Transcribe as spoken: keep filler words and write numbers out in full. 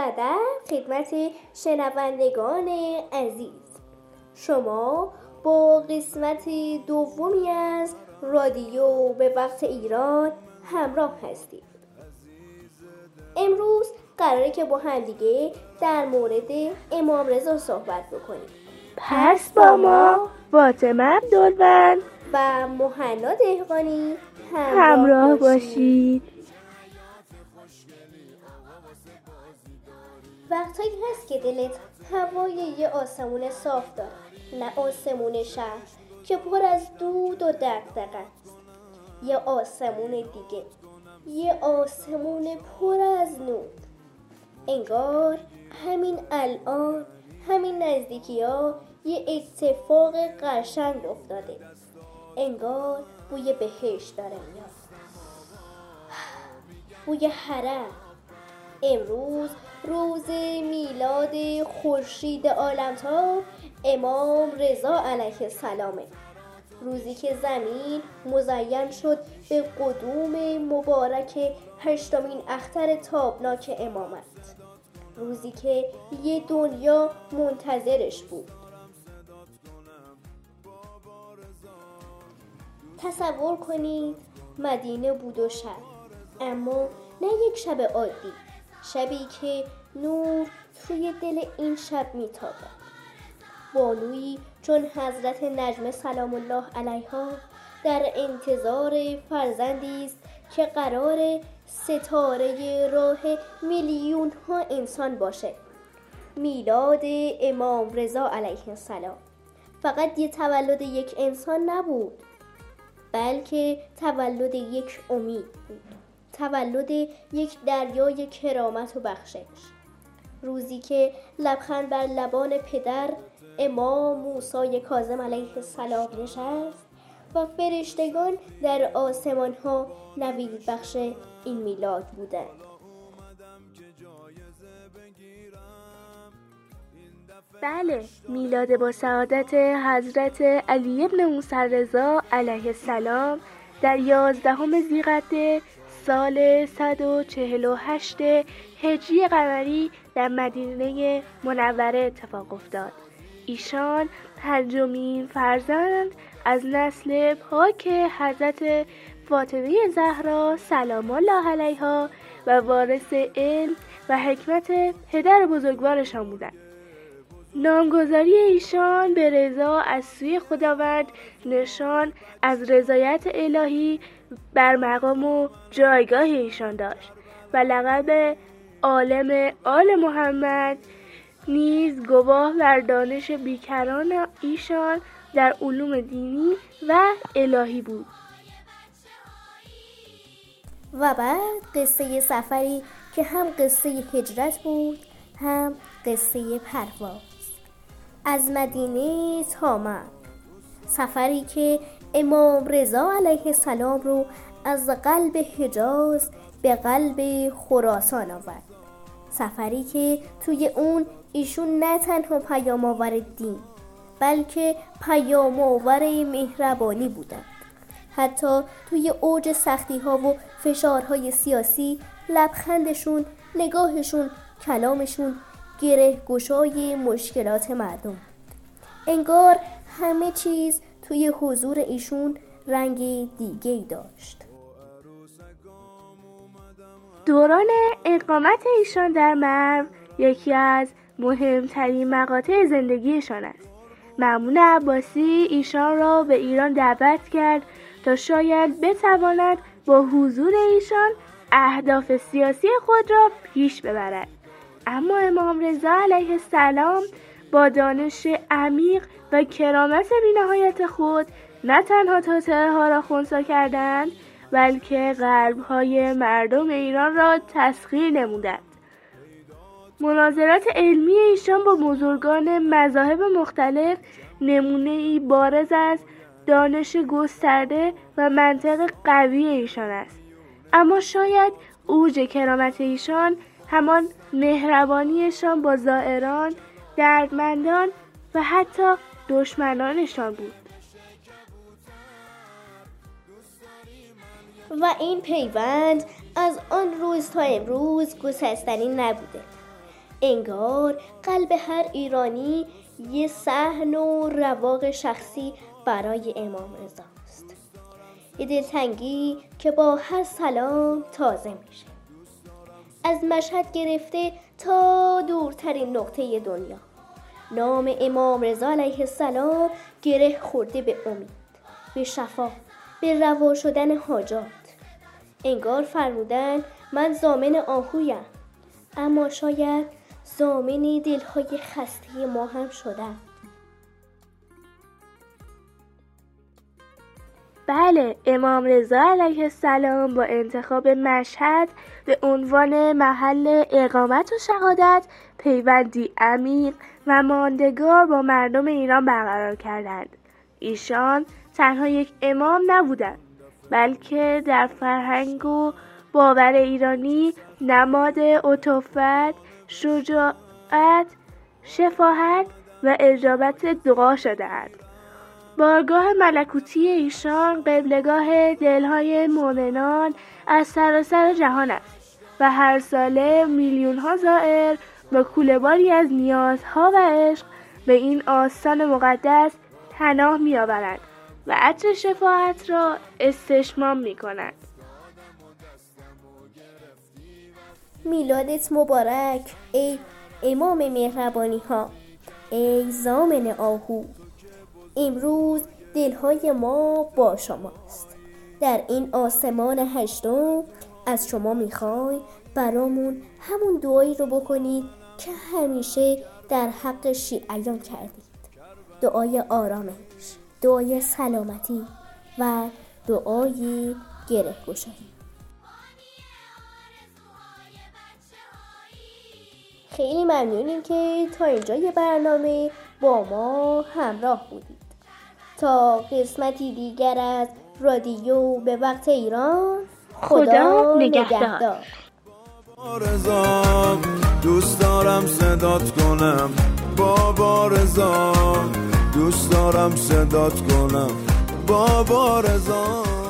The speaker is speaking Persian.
ادب خدمت شنوندگان عزیز. شما با قسمت دومی از رادیو به وقت ایران همراه هستید. امروز قراره که با هم دیگه در مورد امام رضا صحبت بکنیم. پس با ما فاطمه عبدالبن و مهنا دهقانی همراه, همراه باشید. باشید. وقتایی هست که دلت هوای یه آسمون صاف داره، نه آسمون شهر که پر از دود و دغدغه است. یه آسمون دیگه، یه آسمون پر از نور. انگار همین الان، همین نزدیکی ها یه اتفاق قشنگ افتاده. انگار بوی بهشت داره میاد، بوی حرم. امروز روز میلاد خورشید عالم‌تاب امام رضا علیه السلامه. روزی که زمین مزین شد به قدوم مبارک هشتمین اختر تابناک امامت. روزی که یه دنیا منتظرش بود. تصور کنید مدینه بود و شب، اما نه یک شب عادی، شبی که نور توی دل این شب میتابد. بانویی چون حضرت نجمه سلام الله علیها در انتظار فرزندی است که قرار ستاره راه میلیون ها انسان باشه. میلاد امام رضا علیه السلام فقط یه تولد یک انسان نبود، بلکه تولد یک امید بود، تولد یک دریای کرامت و بخشش. روزی که لبخند بر لبان پدر امام موسی کاظم علیه السلام نشست و فرشتگان در آسمان ها نوید بخش این میلاد بودند. بله، میلاد با سعادت حضرت علی ابن موسی رضا علیه السلام در یازدهم ذی‌قعده سال صد و چهل و هشت هجری قمری در مدینه منوره اتفاق افتاد. ایشان پنجمین فرزند از نسل پاک حضرت فاطمه زهرا سلام الله علیها و وارث علم و حکمت پدر بزرگوارشان بودند. نامگذاری ایشان به رضا از سوی خداوند نشان از رضایت الهی بر مقام و جایگاه ایشان داشت و لقب عالم آل محمد نیز گواه بر دانش بیکران ایشان در علوم دینی و الهی بود. و بعد قصه سفری که هم قصه هجرت بود، هم قصه پرواز از مدینه تا مکه. سفری که امام رضا علیه السلام رو از قلب حجاز به قلب خراسان آورد. سفری که توی اون ایشون نه تنها پیام آور دین، بلکه پیام آور مهربانی بودند. حتی توی اوج سختی ها و فشارهای سیاسی لبخندشون، نگاهشون، کلامشون گره گشای مشکلات مردم. انگار همه چیز توی حضور ایشون رنگ دیگه‌ای داشت. دوران اقامت ایشان در مرو یکی از مهمترین مقاطع زندگیشان است. مأمون عباسی ایشان را به ایران دعوت کرد تا شاید بتواند با حضور ایشان اهداف سیاسی خود را پیش ببرد. اما امام رضا علیه السلام با دانش عمیق و کرامت بی‌نهایت خود نه تنها توطئه ها را خنثی کردند، بلکه قلب‌های مردم ایران را تسخیر نمودند. مناظرات علمی ایشان با بزرگان مذاهب مختلف نمونه‌ای بارز از دانش گسترده و منطق قوی ایشان است. اما شاید اوج کرامت ایشان همان مهربانیشان با زائران، دردمندان و حتی دشمنانشان بود. و این پیوند از آن روز تا امروز گسستنی نبوده. انگار قلب هر ایرانی یه صحن و رواق شخصی برای امام رضا است. یه دلتنگی که با هر سلام تازه میشه. از مشهد گرفته تا دورترین نقطه دنیا نام امام رضا علیه السلام گره خورده به امید، به شفا، به روا شدن حاجات. انگار فرمودن من ضامن آهویم، اما شاید ضامن دلهای خسته ما هم شدن. بله، امام رضا علیه السلام با انتخاب مشهد به عنوان محل اقامت و شهادت پیوندی عمیق و ماندگار با مردم ایران برقرار کردند. ایشان تنها یک امام نبودند، بلکه در فرهنگ و باور ایرانی نماد عطوفت، شجاعت، شفاعت و اجابت دعا شده‌اند. بارگاه ملکوتی ایشان قبلگاه دلهای مؤمنان از سراسر جهان است و هر ساله میلیون ها زائر با کوله‌باری از نیازها و عشق به این آستان مقدس پناه می‌آورند و عطر شفاعت را استشمام می‌کنند. میلادت مبارک ای امام مهربانی ها، ای ضامن آهو. امروز دلهای ما با شماست. در این آسمان هشتم از شما میخوای برامون همون دعایی رو بکنید که همیشه در حق شیعیان کردید. دعای آرامش، دعای سلامتی و دعای گره گشایی. خیلی ممنونیم که تا اینجای برنامه با ما همراه بودید. تا قسمتی دیگر از رادیو به وقت ایران، خدا, خدا نگهدار. دوست دارم صدات کنم بابا رضا، دوست دارم صدات کنم بابا رضا.